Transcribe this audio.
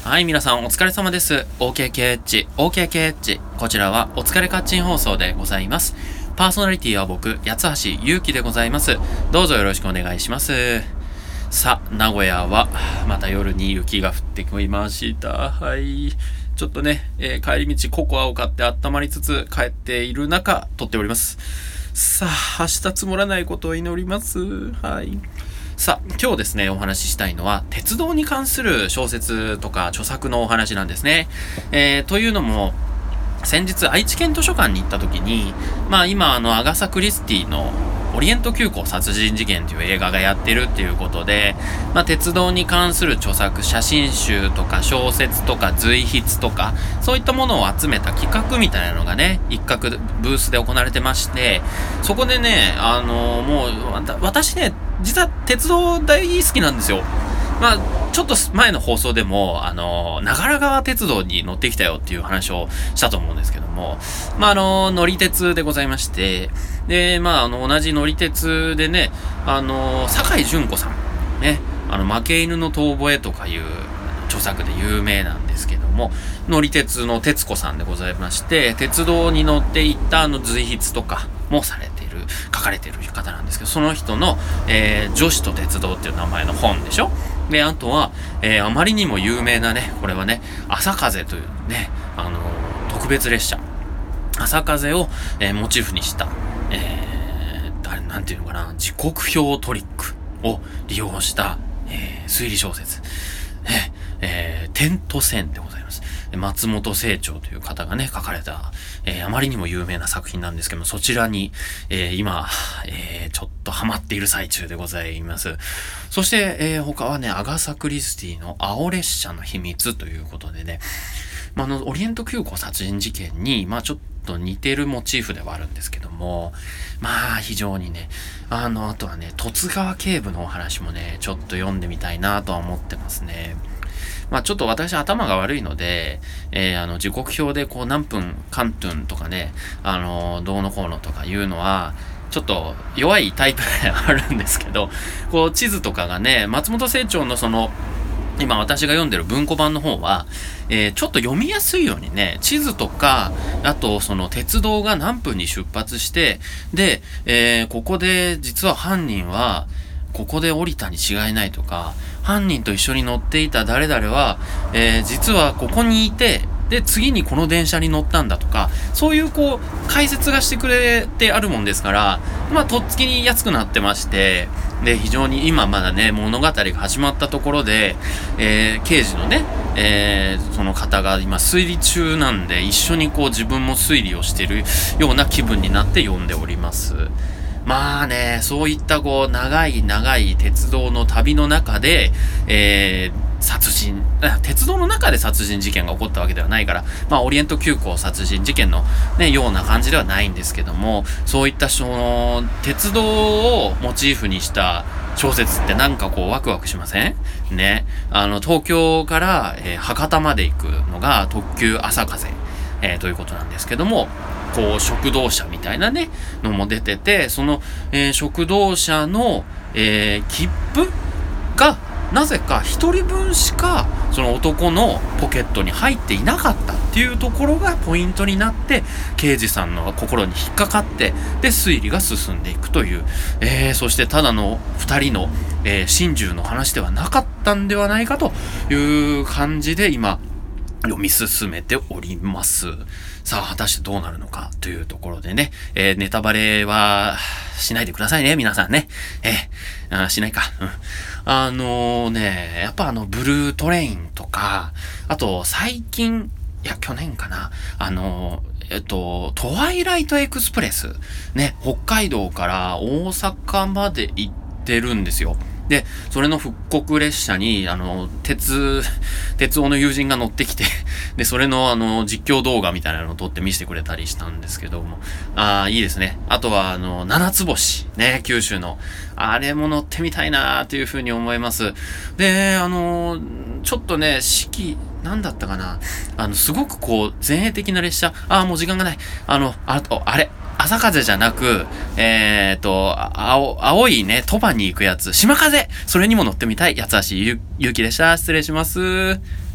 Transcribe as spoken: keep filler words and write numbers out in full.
はい、皆さんお疲れ様です。オーケーケーエイチ、オーケーケーエイチ。こちらはお疲れカッチン放送でございます。パーソナリティは僕、八橋ゆうきでございます。どうぞよろしくお願いします。さあ、名古屋はまた夜に雪が降ってきました。はい。ちょっとね、えー、帰り道ココアを買って温まりつつ帰っている中、撮っております。さあ、明日積もらないことを祈ります。はい。さあ、今日ですね、お話ししたいのは、鉄道に関する小説とか著作のお話なんですね。えー、というのも、先日愛知県図書館に行った時に、まあ今あのアガサ・クリスティのオリエント急行殺人事件という映画がやってるっていうことで、まあ鉄道に関する著作、写真集とか小説とか随筆とか、そういったものを集めた企画みたいなのがね、一角ブースで行われてまして、そこでね、あのもう、私ね、実は鉄道大好きなんですよ。まあ、ちょっと前の放送でも、あの、長良川鉄道に乗ってきたよっていう話をしたと思うんですけども、まあ、あの、乗り鉄でございまして、で、まあ、あの、同じ乗り鉄でね、あの、坂井純子さん、ね、あの、負け犬の遠吠えとかいう著作で有名なんですけども、乗り鉄の鉄子さんでございまして、鉄道に乗っていったあの随筆とかもされている、書かれている方なんですけど、その人の、えー、女子と鉄道っていう名前の本でしょ。で、あとは、えー、あまりにも有名なね、これはね、朝風というね、あのー、特別列車。朝風を、えー、モチーフにした、えー、誰、なんていうのかな、時刻表トリックを利用した、えー、推理小説。ね、えー、点と線でございます。松本清張という方がね、書かれた、えー、あまりにも有名な作品なんですけども、そちらに、えー、今、えー、ちょっとハマっている最中でございます。そして、えー、他はね、アガサ・クリスティの青列車の秘密ということでね、まあ、あの、オリエント急行殺人事件に、まあ、ちょっと似てるモチーフではあるんですけども、まあ、非常にね、あの、あとはね、十津川警部のお話もね、ちょっと読んでみたいなとは思ってますね。まあちょっと私頭が悪いので、えー、あの時刻表でこう何分カントゥンとかね、あのー、どうのこうのとかいうのは、ちょっと弱いタイプであるんですけど、こう地図とかがね、松本清張のその、今私が読んでる文庫版の方は、えー、ちょっと読みやすいようにね、地図とか、あとその鉄道が何分に出発して、で、えー、ここで実は犯人は、ここで降りたに違いないとか、犯人と一緒に乗っていた誰々は、えー、実はここにいて、で、次にこの電車に乗ったんだとか、そういうこう、解説がしてくれてあるもんですから、まあ、とっつきに安くなってまして、で、非常に今まだね、物語が始まったところで、えー、刑事のね、えー、その方が今推理中なんで、一緒にこう自分も推理をしているような気分になって読んでおります。まあね、そういったこう、長い長い鉄道の旅の中で、えー、殺人、鉄道の中で殺人事件が起こったわけではないから、まあ、オリエント急行殺人事件のね、ような感じではないんですけども、そういったその、鉄道をモチーフにした小説ってなんかこう、ワクワクしませんね。あの、東京から、えー、博多まで行くのが特急朝風、えー、ということなんですけども、こう、食堂車みたいなね、のも出てて、その、えー、食堂車の、えー、切符が、なぜか一人分しか、その男のポケットに入っていなかったっていうところがポイントになって、刑事さんの心に引っかかって、で、推理が進んでいくという、えー、そしてただの二人の、えー、心中の話ではなかったんではないかという感じで、今、読み進めております。さあ、果たしてどうなるのかというところでね、えー、ネタバレはしないでくださいね、皆さんね。えー、あしないか。うん。あのー、ね、やっぱあの、ブルートレインとか、あと、最近、いや、去年かな。あのー、えっと、トワイライトエクスプレス。ね、北海道から大阪まで行ってるんですよ。で、それの復刻列車に、あの、鉄、鉄夫の友人が乗ってきて、で、それのあの、実況動画みたいなのを撮って見せてくれたりしたんですけども、ああ、いいですね。あとは、あの、七つ星、ね、九州の、あれも乗ってみたいなーというふうに思います。で、あの、ちょっとね、四季、なんだったかな。あの、すごくこう、前衛的な列車、ああ、もう時間がない。あの、あと、あれ、朝風じゃなく、えーと、青、青いね、鳥羽に行くやつ、島風それにも乗ってみたい、八橋ゆ、ゆうきでした。失礼します。